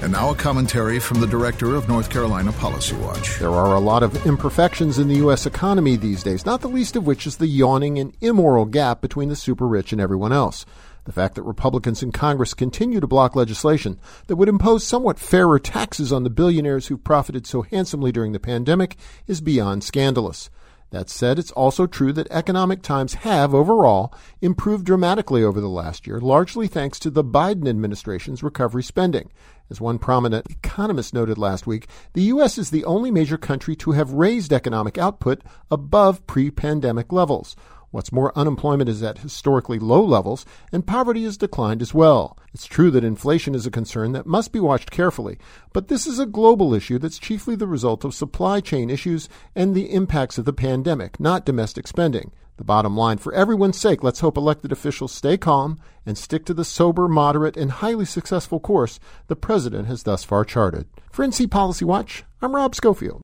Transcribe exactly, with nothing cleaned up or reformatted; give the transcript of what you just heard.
And now a commentary from the director of North Carolina Policy Watch. There are a lot of imperfections in the U S economy these days, not the least of which is the yawning and immoral gap between the super rich and everyone else. The fact that Republicans in Congress continue to block legislation that would impose somewhat fairer taxes on the billionaires who profited so handsomely during the pandemic is beyond scandalous. That said, it's also true that economic times have, overall, improved dramatically over the last year, largely thanks to the Biden administration's recovery spending. As one prominent economist noted last week, the U S is the only major country to have raised economic output above pre-pandemic levels. What's more, unemployment is at historically low levels, and poverty has declined as well. It's true that inflation is a concern that must be watched carefully, but this is a global issue that's chiefly the result of supply chain issues and the impacts of the pandemic, not domestic spending. The bottom line, for everyone's sake, let's hope elected officials stay calm and stick to the sober, moderate, and highly successful course the president has thus far charted. For N C Policy Watch, I'm Rob Schofield.